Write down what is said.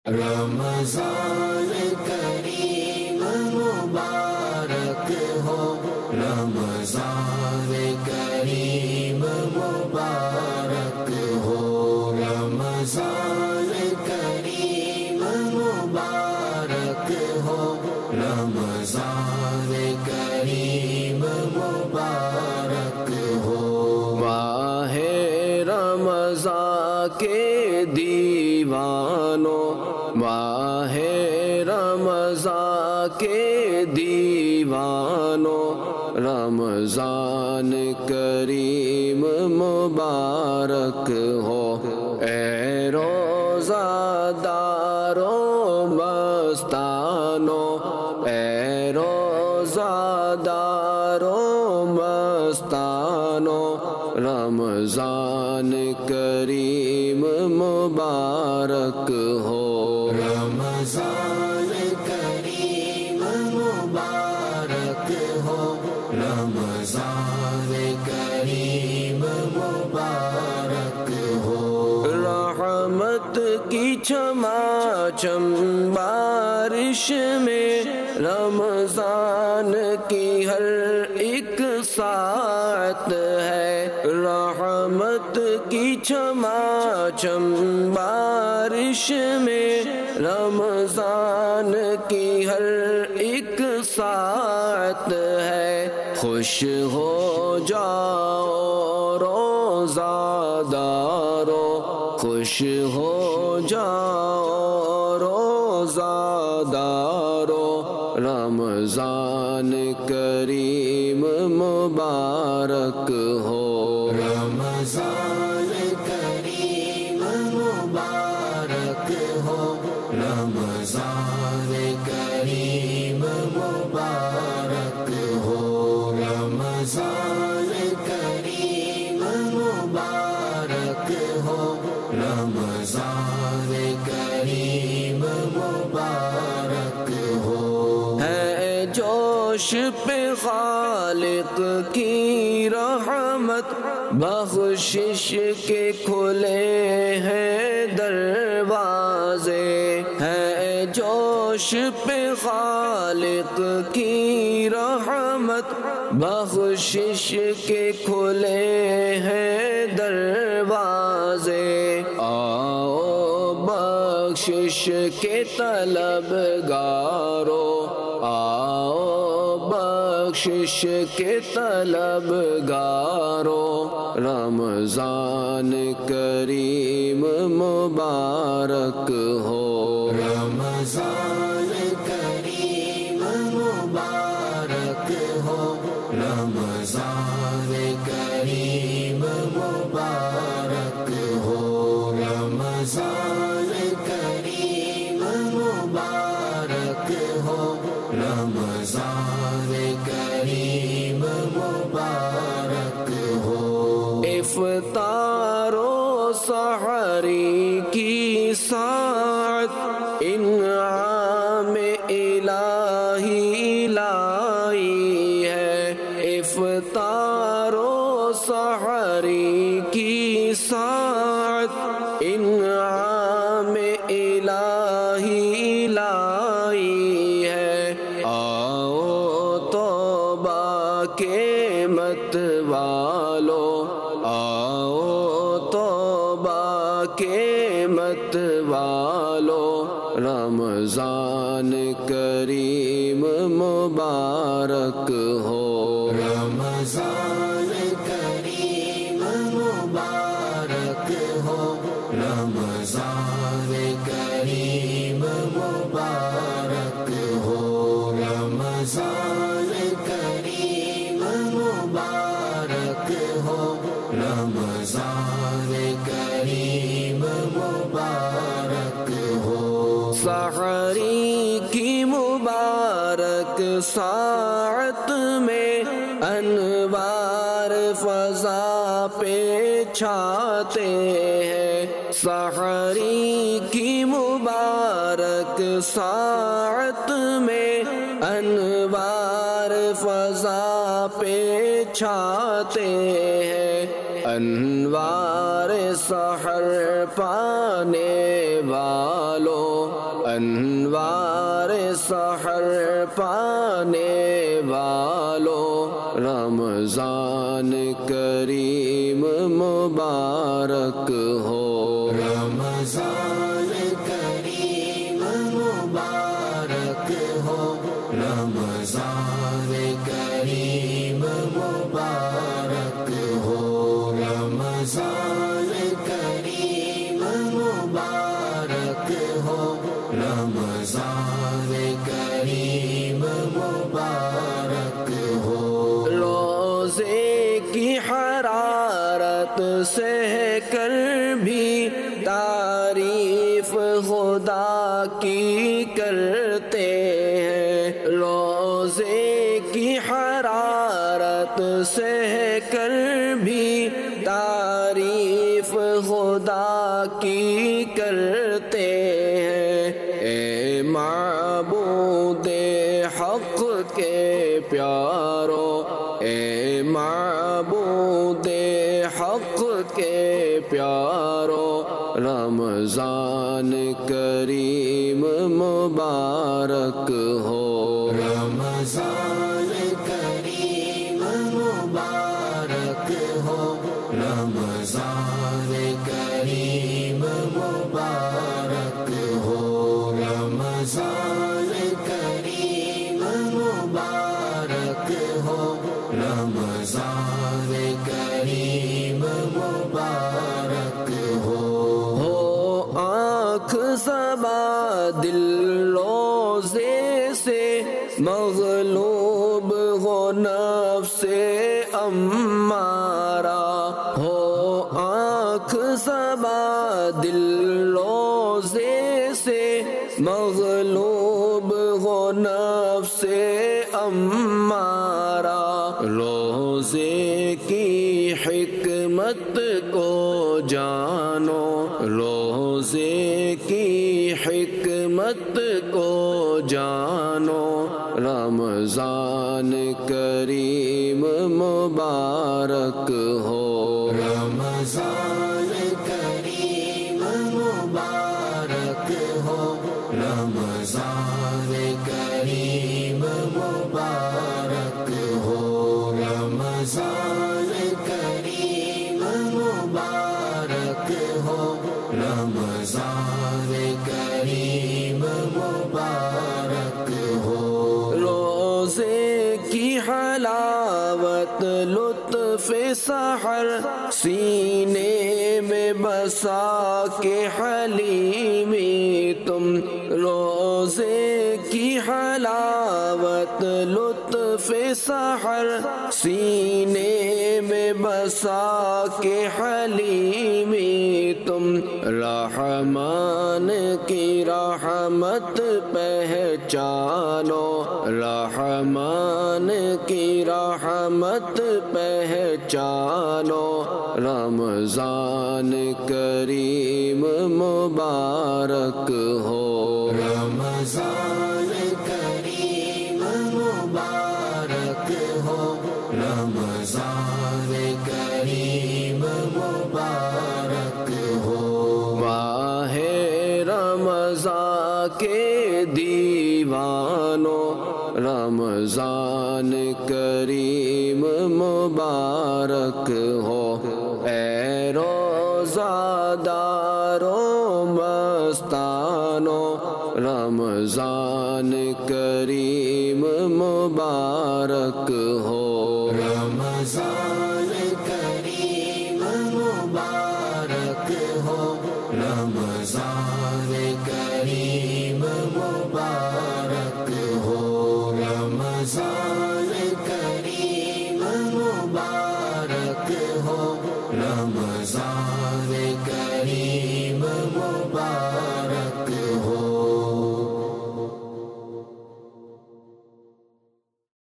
رمضان کریم مبارک ہو، رمضان کریم مبارک ہو، رمضان کریم مبارک ہو، رمضان کریم مبارک ہو۔ ماہ رمضان کے دیوانوں، ماہ رمضان کے دیوانوں، رمضان کریم مبارک ہو۔ اے روزہ داروں مستانوں، اے روزہ داروں مستانوں، رمضان کریم مبارک ہو۔ رمضان کریم مبارک ہو، رمضان کریم مبارک ہو۔ رحمت کی چھماچم بارش میں، رمضان کی ہر ایک ساعت ہے۔ رحمت کی چھماچم بارش میں، رمضان کی ہر ایک ساعت ہے۔ خوش ہو جاؤ روزہ دارو، خوش ہو جاؤ روزہ دارو، رمضان کریم مبارک ہو۔ رمضان کریم مبارک ہو، رمضان کریم مبارک ہو، رمضان کریم مبارک ہو، رمضان کریم مبارک ہو۔ ہے جوش پہ خالق کی رحمت، بخشش کے کھلے ہیں دروازے۔ ہے جوش پہ خالق کی رحمت، بخشش کے کھلے ہیں دروازے۔ آؤ بخشش کے طلبگارو، آؤ بخشش کے طلبگارو، رمضان کریم مبارک ہو۔ رمضان کریم مبارک ہو، رمضان کریم مبارک ہو، رمضان کریم مبارک ہو، رمضان کریم مبارک ہو۔ افطار و سحری کی ساعت، انعام الہی لائی ہے۔ افطار و سحری کی ساعت، انعام الہی لائی ہے۔ آؤ توبہ کے مت والو، آؤ توبہ کے مت والو، رمضان کریم مبارک ہو۔ رمضان کریم مبارک ہو، رمضان کریم مبارک ہو، رمضان کریم مبارک ہو، رمضان کریم مبارک ہو۔ سحری کی مبارک ساعت میں، انوار فضا پہ چھاتے ہیں۔ سحری کی مبارک ساعت میں، انوار فضا پہ چھاتے ہیں۔ انوار سحر پانے والوں انوار سحر پانے والوں رمضان کریم مبارک ہو، رمضان کریم مبارک ہو، رمضان کریم مبارک ہو، رمضان کریم مبارک ہو، رمضان کریم مبارک ہو۔ روزے کی حرارت سہ کر بھی تعریف خدا کی کرتے ہیں، روزے کی حرارت سہ کر بھی تعریف خدا کی کرتے ہیں۔ اے معبود حق کے پیارو، اے معبود حق کے پیارو، رمضان کریم مبارک ہو، رمضان کریم مبارک ہو، رمضان کریم مبارک ہو، رمضان کریم مبارک ہو، رمضان کریم مبارک ہو۔ آنکھ زبا دل روزے سے مغلوب ہو نفس امارہ، ہو آنکھ زبا دل روزے سے مغلوب ہو نفس امارہ، روزے کی حکمت کو جانو، روزے کی حکمت کو جانو، رمضان کریم مبارک ہو، رمضان کریم مبارک ہو، رمضان کریم مبارک ہو، رمضان کریم مبارک ہو، رمضان کریم مبارک ہو۔ روزے کی حلاوت لطف سحر سینے میں بسا کے حلیمی تم، روزے کی حلاوت لطف سحر سینے میں بسا کے حلیمی تم، رحمان کی رحمت پہچانو، رحمان کی رحمت پہچانو، رمضان کریم مبارک ہو، رمضان کریم مبارک ہو، رمضان کریم مبارک ہو۔ ماہ رمضان کے دیوانو، رمضان کریم مبارک ہو، اے روزہ دارو مستانو، رمضان کریم مبارک ہو، رمضان